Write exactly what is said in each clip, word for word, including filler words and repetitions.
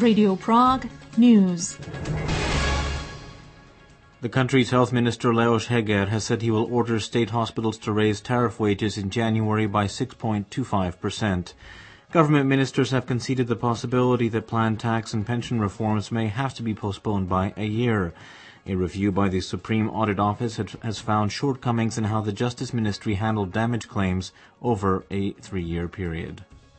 Radio Prague News. The country's health minister Leoš Heger has said he will order state hospitals to raise tariff wages in January by six point two five percent. Government ministers have conceded the possibility that planned tax and pension reforms may have to be postponed by a year. A review by the Supreme Audit Office has found shortcomings in how the Justice Ministry handled damage claims over a three-year period.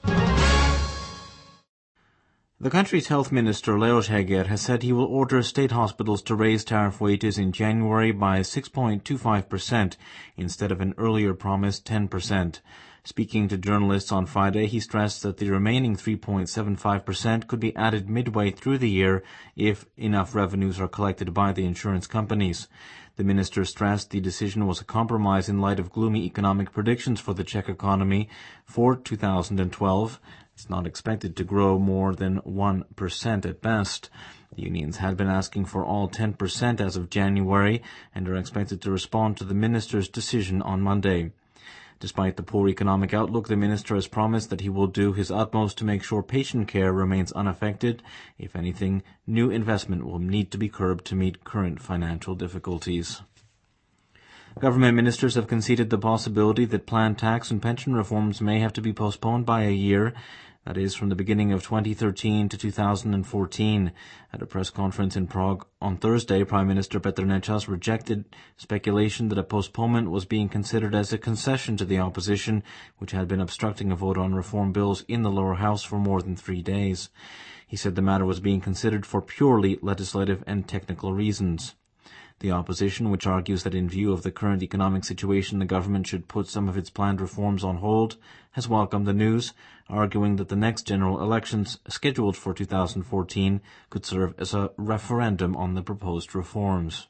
The country's health minister, Leoš Heger, has said he will order state hospitals to raise tariff wages in January by six point two five percent instead of an earlier promised ten percent. Speaking to journalists on Friday, he stressed that the remaining three point seven five percent could be added midway through the year if enough revenues are collected by the insurance companies. The minister stressed the decision was a compromise in light of gloomy economic predictions for the Czech economy for two thousand twelve. It's not expected to grow more than one percent at best. The unions had been asking for all ten percent as of January and are expected to respond to the minister's decision on Monday. Despite the poor economic outlook, the minister has promised that he will do his utmost to make sure patient care remains unaffected. If anything, new investment will need to be curbed to meet current financial difficulties. Government ministers have conceded the possibility that planned tax and pension reforms may have to be postponed by a year, that is, from the beginning of twenty thirteen to two thousand fourteen. At a press conference in Prague on Thursday, Prime Minister Petr Nečas rejected speculation that a postponement was being considered as a concession to the opposition, which had been obstructing a vote on reform bills in the lower house for more than three days. He said the matter was being considered for purely legislative and technical reasons. The opposition, which argues that in view of the current economic situation the government should put some of its planned reforms on hold, has welcomed the news, arguing that the next general elections, scheduled for two thousand fourteen, could serve as a referendum on the proposed reforms.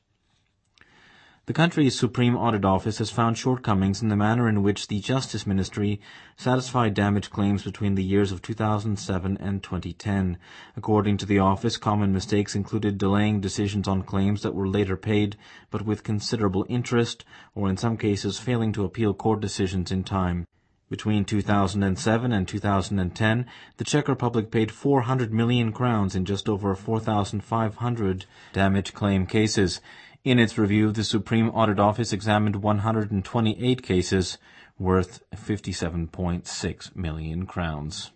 The country's Supreme Audit Office has found shortcomings in the manner in which the Justice Ministry satisfied damage claims between the years of two thousand seven and twenty ten. According to the office, common mistakes included delaying decisions on claims that were later paid, but with considerable interest, or in some cases failing to appeal court decisions in time. Between two thousand seven and two thousand ten, the Czech Republic paid four hundred million crowns in just over four thousand five hundred damage claim cases. In its review, the Supreme Audit Office examined one hundred twenty-eight cases worth fifty-seven point six million crowns.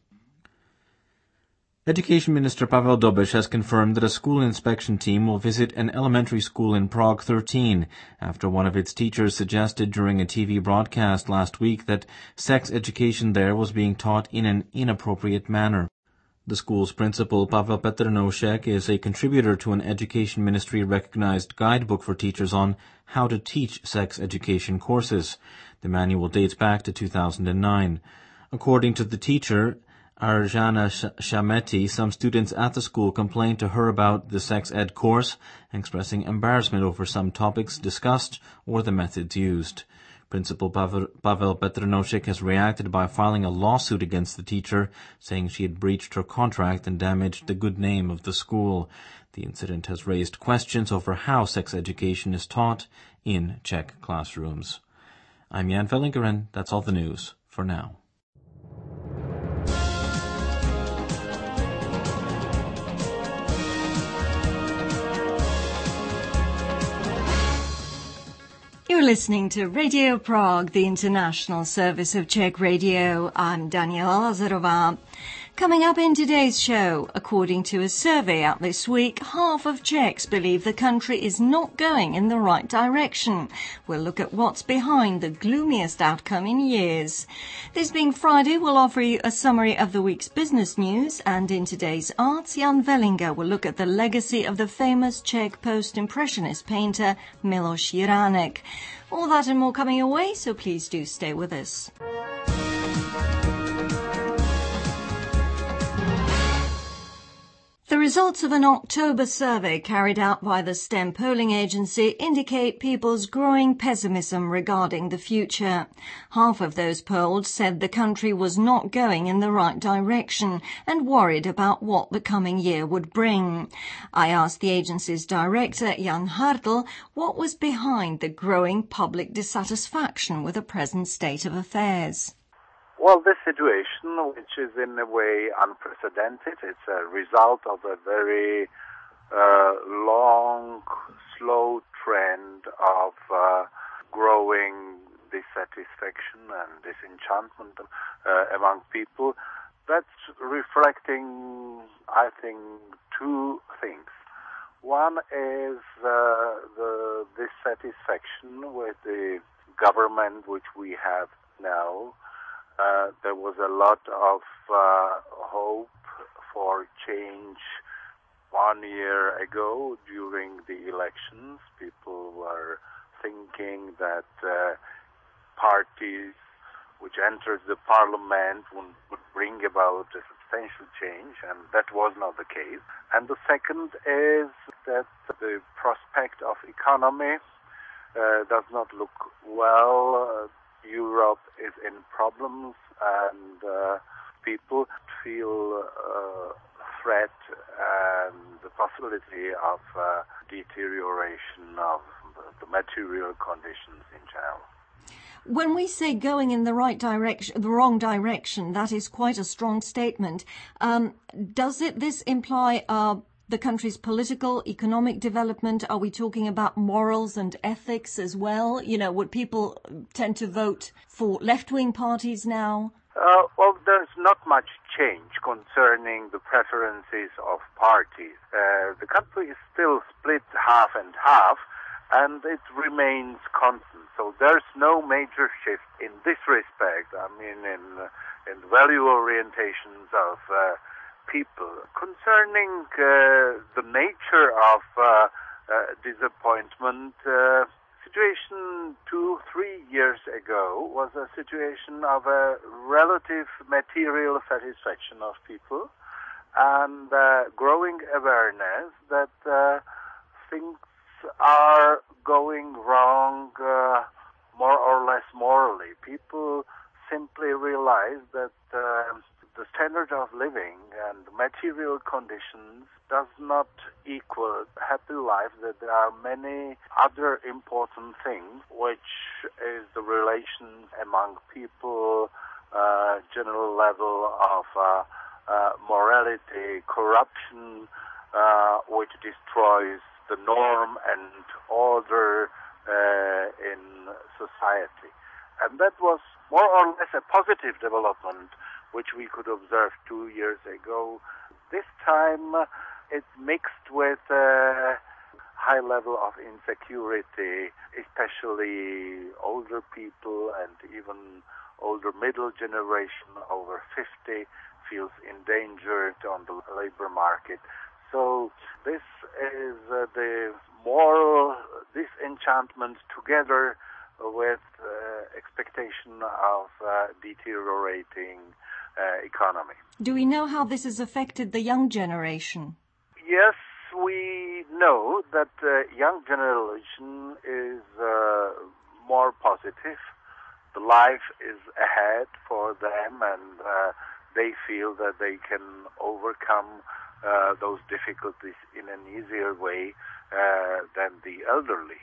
Education Minister Pavel Dobeš has confirmed that a school inspection team will visit an elementary school in Prague thirteen after one of its teachers suggested during a T V broadcast last week that sex education there was being taught in an inappropriate manner. The school's principal, Pavel Petr is a contributor to an Education Ministry-recognized guidebook for teachers on how to teach sex education courses. The manual dates back to two thousand nine. According to the teacher, Arjana Shameti, some students at the school complained to her about the sex ed course, expressing embarrassment over some topics discussed or the methods used. Principal Pavel, Pavel Petr has reacted by filing a lawsuit against the teacher, saying she had breached her contract and damaged the good name of the school. The incident has raised questions over how sex education is taught in Czech classrooms. I'm Jan Vellingeren. That's all the news for now. You're listening to Radio Prague, the international service of Czech radio. I'm Daniela Lazarová. Coming up in today's show, according to a survey out this week, half of Czechs believe the country is not going in the right direction. We'll look at what's behind the gloomiest outcome in years. This being Friday, we'll offer you a summary of the week's business news, and in today's arts, Jan Vellinger will look at the legacy of the famous Czech post-impressionist painter Miloš Jiránek. All that and more coming your way, so please do stay with us. The results of an October survey carried out by the STEM polling agency indicate people's growing pessimism regarding the future. Half of those polled said the country was not going in the right direction and worried about what the coming year would bring. I asked the agency's director, Jan Hartl, what was behind the growing public dissatisfaction with the present state of affairs. Well, this situation, which is in a way unprecedented, it's a result of a very uh, long, slow trend of uh, growing dissatisfaction and disenchantment uh, among people. That's reflecting, I think, two things. One is uh, the dissatisfaction with the government which we have now. Uh, there was a lot of uh, hope for change one year ago during the elections. People were thinking that uh, parties which entered the parliament would, would bring about a substantial change, and that was not the case. And the second is that the prospect of economy uh, does not look well. Uh, Europe is in problems, and uh, people feel uh, threat and the possibility of uh, deterioration of the material conditions in general. When we say going in the right direction, the wrong direction, that is quite a strong statement. Um, does it this imply uh, the country's political, economic development? Are we talking about morals and ethics as well? You know, would people tend to vote for left-wing parties now? Uh, well, there's not much change concerning the preferences of parties. Uh, the country is still split half and half, and it remains constant. So there's no major shift in this respect. I mean, in in value orientations of uh, people. Concerning uh, the nature of uh, uh, disappointment, uh, situation two, three years ago was a situation of a relative material satisfaction of people and uh, growing awareness that uh, things are going wrong uh, more or less morally. People simply realize that uh, the standard of living and material conditions does not equal happy life, that there are many other important things, which is the relations among people, uh, general level of uh, uh, morality, corruption, uh, which destroys the norm and order uh, in society. And that was more or less a positive development which we could observe two years ago. This time uh, it's mixed with a high level of insecurity, especially older people and even older middle generation over fifty feels endangered on the labor market. So this is uh, the moral disenchantment together with uh, expectation of uh, deteriorating uh, economy. Do we know how this has affected the young generation? Yes, we know that the uh, young generation is uh, more positive. The life is ahead for them, and uh, they feel that they can overcome uh, those difficulties in an easier way uh, than the elderly.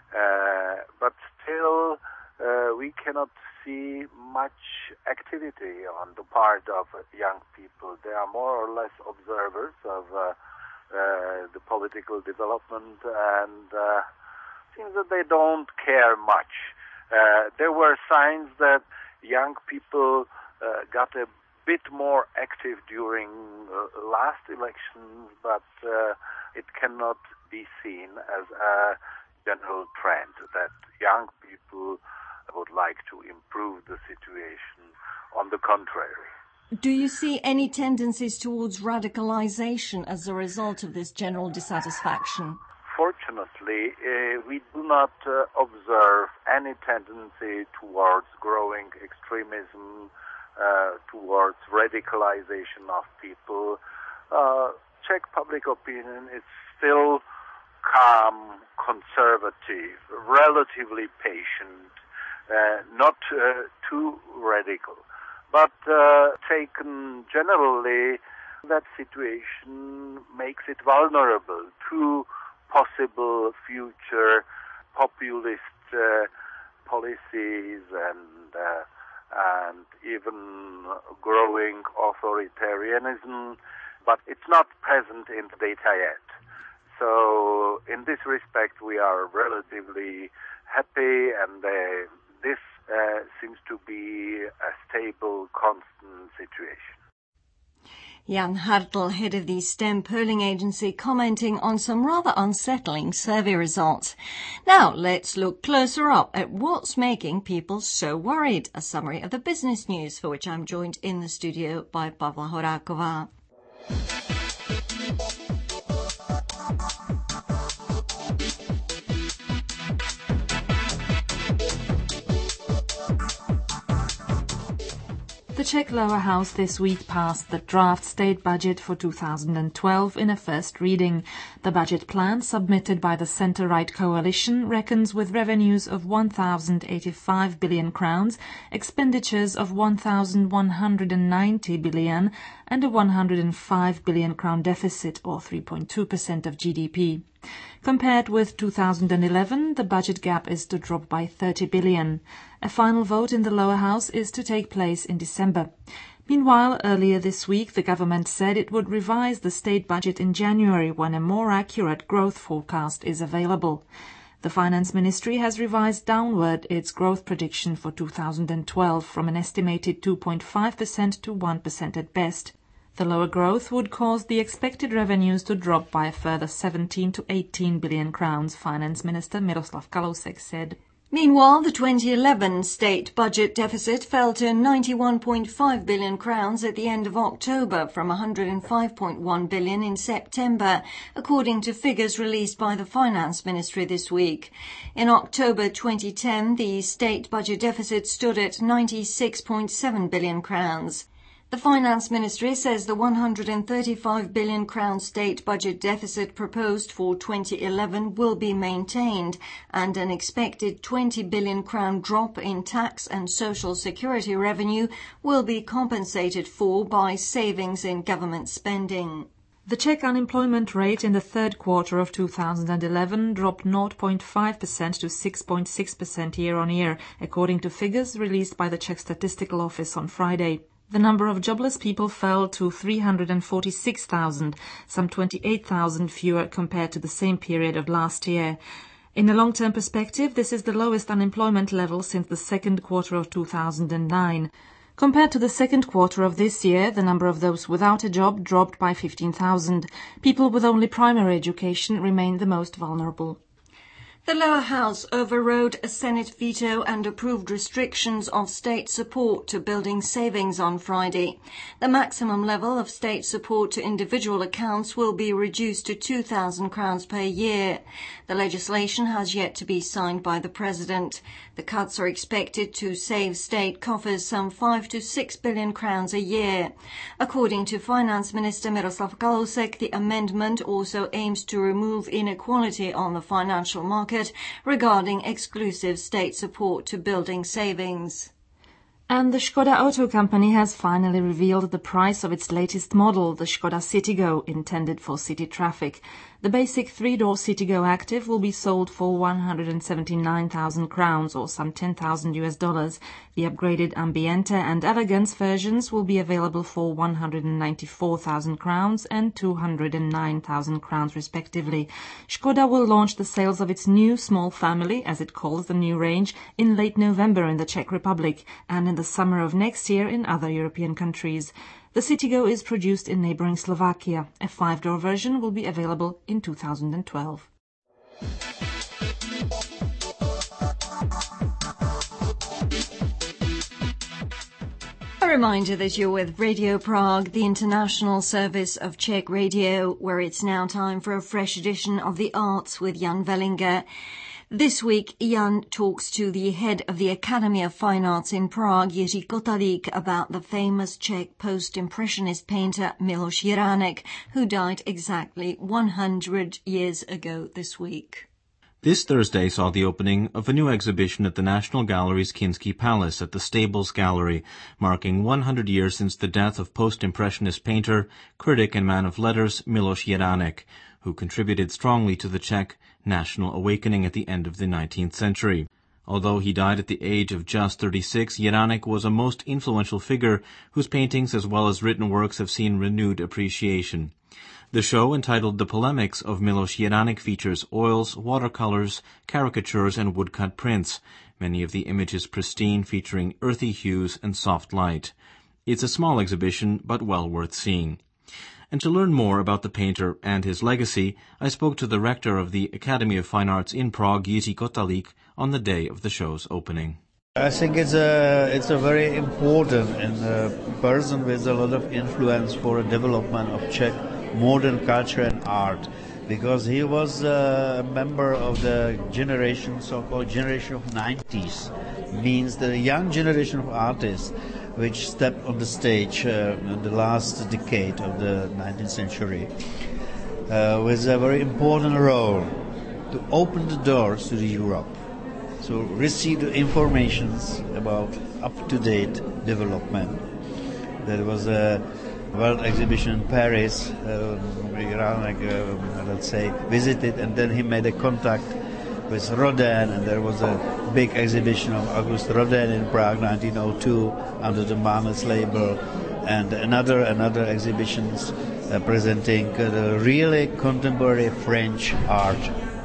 Uh, but still, uh, we cannot see much activity on the part of young people. They are more or less observers of uh, uh, the political development, and uh, seems that they don't care much. Uh, there were signs that young people uh, got a bit more active during uh, last elections, but uh, it cannot be seen as a general trend that young people would like to improve the situation. On the contrary. Do you see any tendencies towards radicalization as a result of this general dissatisfaction? Fortunately, uh, we do not uh, observe any tendency towards growing extremism, uh, towards radicalization of people. Uh, Czech public opinion is still calm, conservative, relatively patient, uh, not uh, too radical. But uh, taken generally, that situation makes it vulnerable to possible future populist uh, policies and uh, and even growing authoritarianism, but it's not present in the data yet. So in this respect, we are relatively happy, and uh, this uh, seems to be a stable, constant situation. Jan Hartl, head of the STEM polling agency, commenting on some rather unsettling survey results. Now, let's look closer up at what's making people so worried. A summary of the business news, for which I'm joined in the studio by Pavla Horáková. The Czech lower house this week passed the draft state budget for two thousand twelve in a first reading. The budget plan, submitted by the centre-right coalition, reckons with revenues of one thousand eighty-five billion crowns, expenditures of one thousand one hundred ninety billion and a one hundred five billion crown deficit, or three point two percent of G D P. Compared with two thousand eleven, the budget gap is to drop by thirty billion. A final vote in the lower house is to take place in December. Meanwhile, earlier this week, the government said it would revise the state budget in January when a more accurate growth forecast is available. The Finance Ministry has revised downward its growth prediction for two thousand twelve from an estimated two point five percent to one percent at best. The lower growth would cause the expected revenues to drop by a further seventeen to eighteen billion crowns, Finance Minister Miroslav Kalousek said. Meanwhile, the twenty eleven state budget deficit fell to ninety-one point five billion crowns at the end of October from one hundred five point one billion in September, according to figures released by the Finance Ministry this week. In October twenty ten, the state budget deficit stood at ninety-six point seven billion crowns. The Finance Ministry says the one hundred thirty-five billion crown state budget deficit proposed for twenty eleven will be maintained, and an expected twenty billion crown drop in tax and social security revenue will be compensated for by savings in government spending. The Czech unemployment rate in the third quarter of two thousand eleven dropped zero point five percent to six point six percent year-on-year, according to figures released by the Czech Statistical Office on Friday. The number of jobless people fell to three hundred forty-six thousand, some twenty-eight thousand fewer compared to the same period of last year. In a long-term perspective, this is the lowest unemployment level since the second quarter of two thousand nine. Compared to the second quarter of this year, the number of those without a job dropped by fifteen thousand. People with only primary education remain the most vulnerable. The lower house overrode a Senate veto and approved restrictions of state support to building savings on Friday. The maximum level of state support to individual accounts will be reduced to two thousand crowns per year. The legislation has yet to be signed by the President. The cuts are expected to save state coffers some five to six billion crowns a year. According to Finance Minister Miroslav Kalousek, the amendment also aims to remove inequality on the financial market regarding exclusive state support to building savings. And the Škoda Auto Company has finally revealed the price of its latest model, the Škoda Citigo, intended for city traffic. The basic three-door Citigo Active will be sold for one hundred seventy-nine thousand crowns, or some ten thousand U S dollars. The upgraded Ambiente and Elegance versions will be available for one hundred ninety-four thousand crowns and two hundred nine thousand crowns respectively. Škoda will launch the sales of its new small family, as it calls the new range, in late November in the Czech Republic and in the summer of next year in other European countries. The Citigo is produced in neighbouring Slovakia. A five-door version will be available in two thousand twelve. A reminder that you're with Radio Prague, the international service of Czech Radio, where it's now time for a fresh edition of The Arts with Jan Vellinger. This week, Jan talks to the head of the Academy of Fine Arts in Prague, Jiří Kotalík, about the famous Czech post-impressionist painter Miloš Jiránek, who died exactly one hundred years ago this week. This Thursday saw the opening of a new exhibition at the National Gallery's Kinsky Palace at the Stables Gallery, marking one hundred years since the death of post-impressionist painter, critic and man of letters Miloš Jiránek, who contributed strongly to the Czech national awakening at the end of the nineteenth century. Although he died at the age of just thirty-six, Jeranek was a most influential figure whose paintings as well as written works have seen renewed appreciation. The show, entitled The Polemics of Miloš Jeranek, features oils, watercolors, caricatures, and woodcut prints, many of the images pristine, featuring earthy hues and soft light. It's a small exhibition, but well worth seeing. And to learn more about the painter and his legacy, I spoke to the rector of the Academy of Fine Arts in Prague, Jiří Kotalík, on the day of the show's opening. I think it's a it's a very important and a person with a lot of influence for the development of Czech modern culture and art, because he was a member of the generation, so-called generation of nineties, means the young generation of artists which stepped on the stage uh, in the last decade of the nineteenth century, uh, with a very important role to open the doors to the Europe, so receive the informations about up-to-date development. There was a World Exhibition in Paris, uh, Jeranek, uh, let's say, visited, and then he made a contact with Rodin, and there was a big exhibition of August Rodin in Prague, nineteen oh two, under the Manes label, and another another exhibitions uh, presenting uh, the really contemporary French art.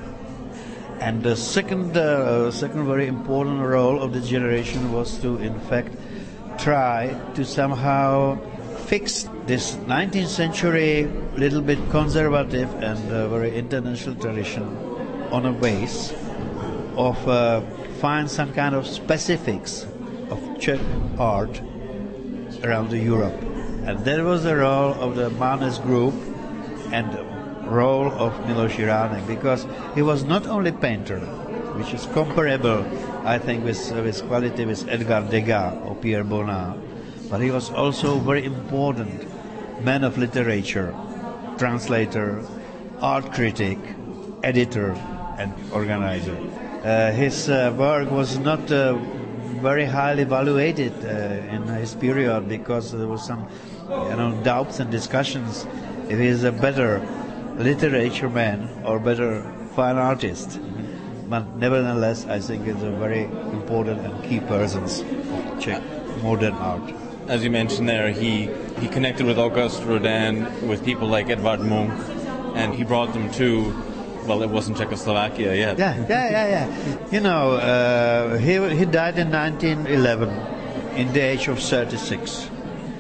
And the second uh, second very important role of the generation was to, in fact, try to somehow fix this nineteenth century little bit conservative and uh, very international tradition on a base of uh, find some kind of specifics of Czech art around the Europe. And that was the role of the Manes group and the role of Miloš Jeranek, because he was not only painter, which is comparable, I think, with, uh, with quality with Edgar Degas or Pierre Bonnat, but he was also very important man of literature, translator, art critic, editor, and organizer. Uh, his uh, work was not uh, very highly evaluated uh, in his period, because there was some, you know, doubts and discussions if he is a better literature man or better fine artist. Mm-hmm. But nevertheless, I think it's a very important and key persons of Czech modern art. As you mentioned there, he, he connected with August Rodin, with people like Edvard Munch, and he brought them to, well, it wasn't Czechoslovakia yet. Yeah, yeah, yeah, yeah. You know, uh, he he died in nineteen eleven, in the age of thirty-six.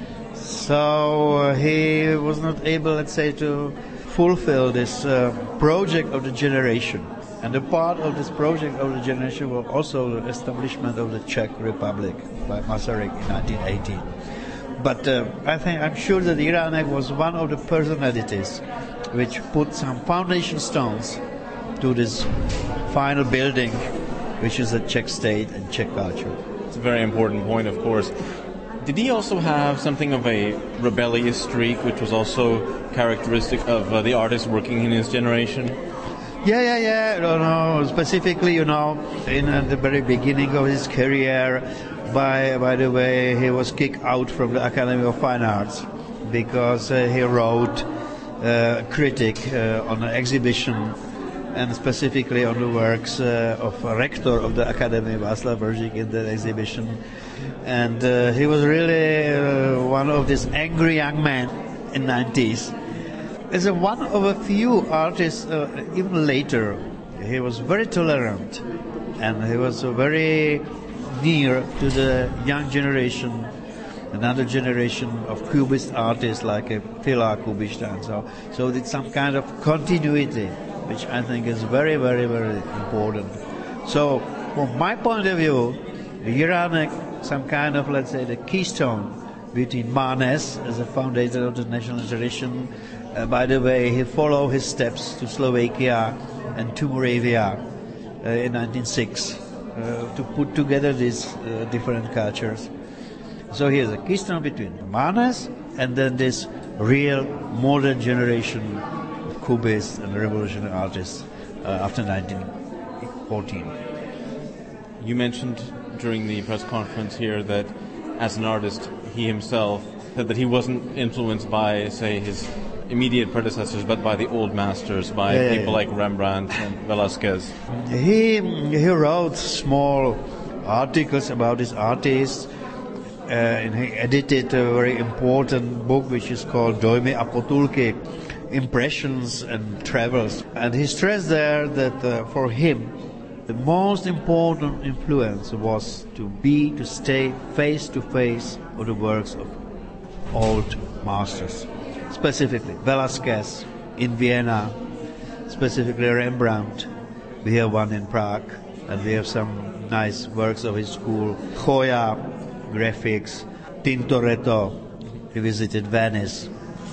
So uh, he was not able, let's say, to fulfill this uh, project of the generation. And a part of this project of the generation was also the establishment of the Czech Republic by Masaryk in nineteen eighteen. But uh, I think I'm sure that Jeranek was one of the personalities which put some foundation stones to this final building, which is the Czech state and Czech culture. It's a very important point, of course. Did he also have something of a rebellious streak, which was also characteristic of uh, the artists working in his generation? Yeah, yeah, yeah. No, no. Specifically, you know, in uh, the very beginning of his career, by by the way, he was kicked out from the Academy of Fine Arts because uh, he wrote uh, a critic uh, on an exhibition, and specifically on the works uh, of a rector of the Academy, Václav Bržík, in the exhibition. And uh, he was really uh, one of these angry young men in the nineties. As a one of a few artists, uh, even later, he was very tolerant, and he was uh, very near to the young generation, another generation of Cubist artists like uh, Fila Kubista and so. So it's some kind of continuity, which I think is very, very, very important. So, from my point of view, Jeranek, some kind of, let's say, the keystone between Manes as a founder of the national tradition. Uh, by the way, he followed his steps to Slovakia and to Moravia uh, in nineteen oh six uh, to put together these uh, different cultures. So here's a keystone between Manes and then this real modern generation of Cubists and revolutionary artists uh, after nineteen fourteen. You mentioned during the press conference here that as an artist, he himself said that he wasn't influenced by, say, his immediate predecessors, but by the old masters, by yeah, people yeah. like Rembrandt and Velázquez. He he wrote small articles about his artists, uh, and he edited a very important book which is called Dojmy a potulky, Impressions and Travels. And he stressed there that uh, for him, the most important influence was to be, to stay face to face with the works of old masters. Specifically, Velázquez in Vienna, specifically Rembrandt. We have one in Prague, and we have some nice works of his school. Goya, graphics, Tintoretto, he visited Venice.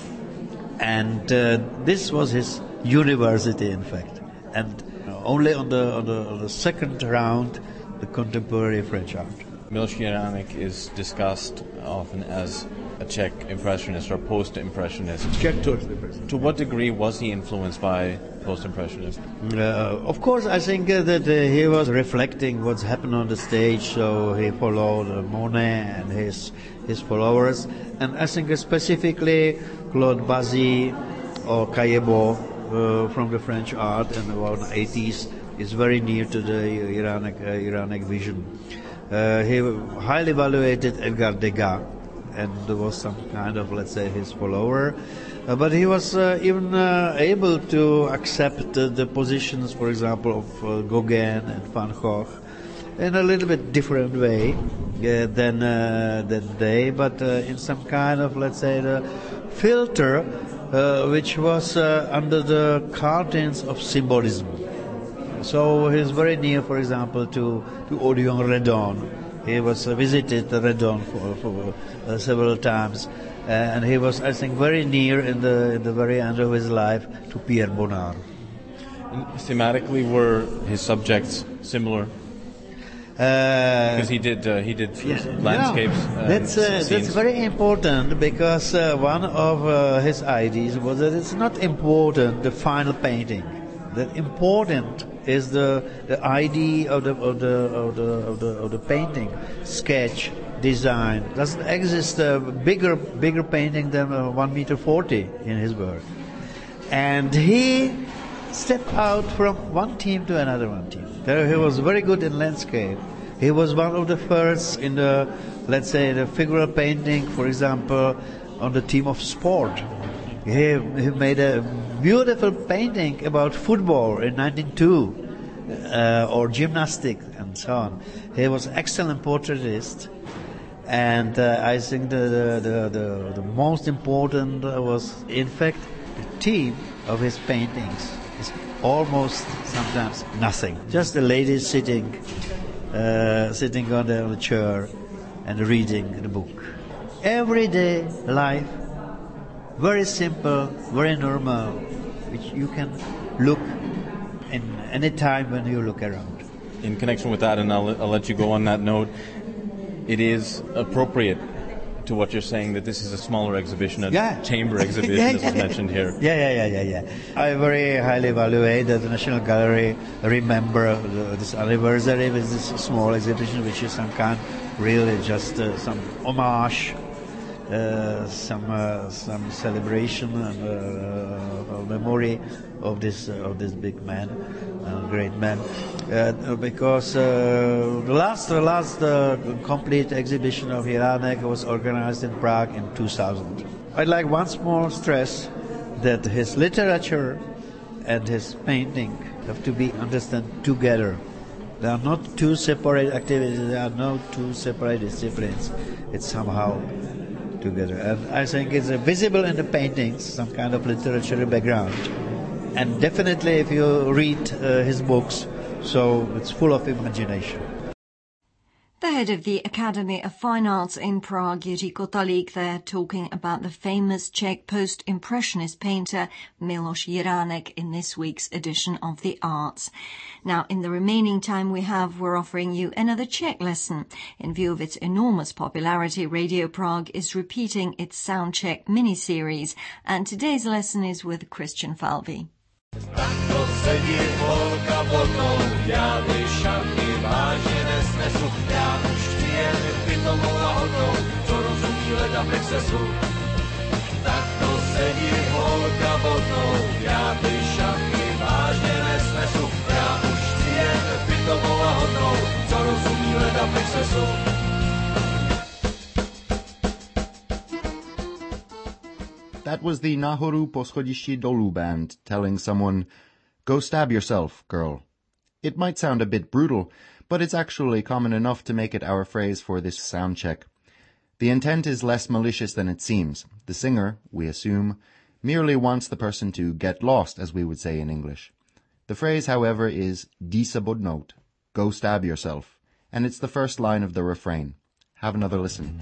And uh, this was his university, in fact. And only on the, on the, on the second round, the contemporary French art. Miloš Jiránek is discussed often as a Czech impressionist or post-impressionist. Czech post-impressionist. To what degree was he influenced by post-impressionist? Uh, of course, I think uh, that uh, he was reflecting what's happened on the stage, so he followed uh, Monet and his his followers. And I think uh, specifically Claude Bazzi or Caillebotte uh, from the French art in the about eighties is very near to the Jiránek, uh, Jiránek vision. Uh, he highly evaluated Edgar Degas, and there was some kind of, let's say, his follower. Uh, but he was uh, even uh, able to accept uh, the positions, for example, of uh, Gauguin and Van Gogh in a little bit different way uh, than, uh, than they, but uh, in some kind of, let's say, the filter uh, which was uh, under the curtains of symbolism. So he's very near, for example, to, to Odilon Redon. He was uh, visited Redon for, for uh, several times, uh, and he was, I think, very near in the in the very end of his life to Pierre Bonnard. And thematically, were his subjects similar? Uh, because he did uh, he did yeah, landscapes. No, Uh, that's uh, scenes. that's very important, because uh, one of uh, his ideas was that it's not important the final painting. That important is the the idea of the of the of the of the, of the painting, sketch, design. Doesn't exist a bigger bigger painting than uh, one meter forty in his work, and he stepped out from one team to another one team. There he was very good in landscape. He was one of the first in the, let's say, the figural painting, for example, on the team of sport. He, he made a beautiful painting about football in nineteen oh two, uh, or gymnastics and so on. He was an excellent portraitist, and uh, I think the, the, the, the most important was, in fact, the theme of his paintings is almost sometimes nothing. Just a lady sitting, uh, sitting on the, on the chair and reading the book. Everyday life. Very simple, very normal, which you can look in any time when you look around. In connection with that, and I'll, I'll let you go on that note, it is appropriate to what you're saying that this is a smaller exhibition, a yeah. chamber exhibition, yeah, as yeah, was mentioned here. Yeah, yeah, yeah, yeah, yeah. I very highly evaluate that the National Gallery remember the, this anniversary with this small exhibition, which is some kind, really just uh, some homage. Uh, some uh, some celebration and uh, uh, memory of this uh, of this big man, uh, great man, uh, because uh, the last the last uh, complete exhibition of Jiránek was organized in Prague in two thousand. I'd like once more stress that his literature and his painting have to be understood together. They are not two separate activities. They are not two separate disciplines. It's somehow together, and I think it's uh, visible in the paintings, some kind of literary background, and definitely if you read uh, his books, so it's full of imagination. The head of the Academy of Fine Arts in Prague, Jiří Kotalík, there talking about the famous Czech post-impressionist painter Miloš Jiránek in this week's edition of The Arts. Now, in the remaining time we have, we're offering you another Czech lesson. In view of its enormous popularity, Radio Prague is repeating its Sound Czech mini-series, and today's lesson is with Christian Falvey. Takto sedí holka bokou, já ty šachy vážně nesnesu, já už ti jen pitomou lahotou, co rozumí leda v excesu. Takto sedí holka That was the Nahoru Poschodishi Dolu band telling someone, "Go stab yourself, girl." It might sound a bit brutal, but it's actually common enough to make it our phrase for this sound check. The intent is less malicious than it seems. The singer, we assume, merely wants the person to get lost, as we would say in English. The phrase, however, is disabodnote, go stab yourself, and it's the first line of the refrain. Have another listen.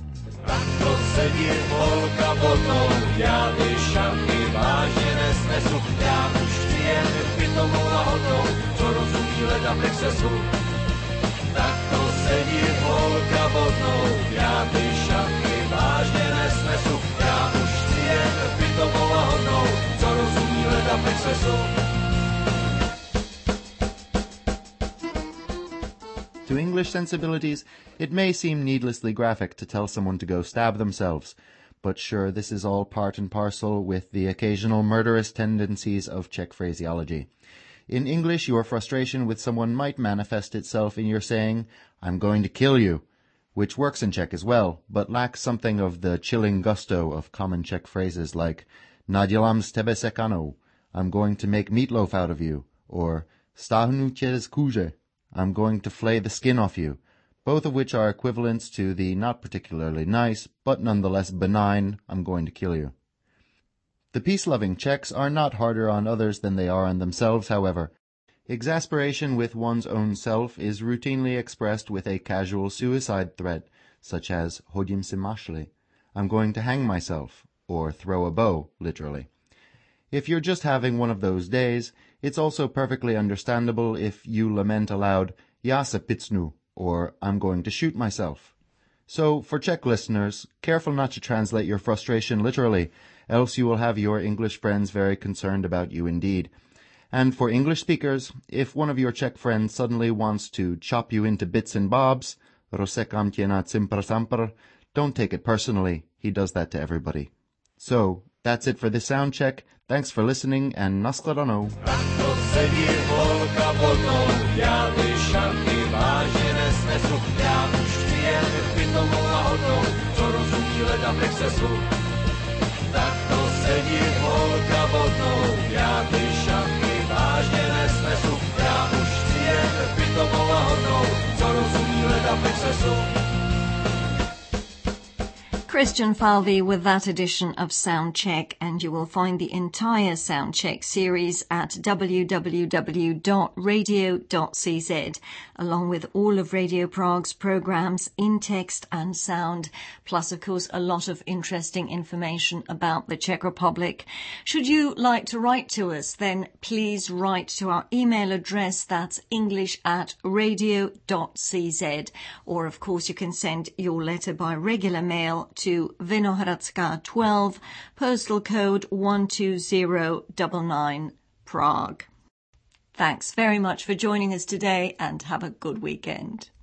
To English sensibilities, it may seem needlessly graphic to tell someone to go stab themselves, but sure, this is all part and parcel with the occasional murderous tendencies of Czech phraseology. In English, your frustration with someone might manifest itself in your saying, "I'm going to kill you," which works in Czech as well, but lacks something of the chilling gusto of common Czech phrases like "Nadělám z tebe sekanou," I'm going to make meatloaf out of you, or "Stáhnu tě z kůže," I'm going to flay the skin off you, both of which are equivalents to the not particularly nice, but nonetheless benign, "I'm going to kill you." The peace-loving Czechs are not harder on others than they are on themselves, however. Exasperation with one's own self is routinely expressed with a casual suicide threat, such as "Hodím si mašli," I'm going to hang myself, or throw a bow, literally. If you're just having one of those days, it's also perfectly understandable if you lament aloud, "Já se picnu," or "I'm going to shoot myself." So, for Czech listeners, careful not to translate your frustration literally, else you will have your English friends very concerned about you indeed. And for English speakers, if one of your Czech friends suddenly wants to chop you into bits and bobs, "Rozsekám tě na cimpr sampr," don't take it personally. He does that to everybody. So, that's it for this sound check. Thanks for listening, and nashledanou. Tak to sedí holka vodnou, já ty šachy vážně nesnesu, já už chci jen pitomou a hodnou, co rozumí leda Texasu. Christian Falvey with that edition of Soundcheck, and you will find the entire Soundcheck series at w w w dot radio dot c z, along with all of Radio Prague's programs in text and sound, plus of course a lot of interesting information about the Czech Republic. Should you like to write to us, then please write to our email address, that's english at radio dot c z, or of course you can send your letter by regular mail to Vinohradská twelve, postal code one two zero nine nine, Prague. Thanks very much for joining us today, and have a good weekend.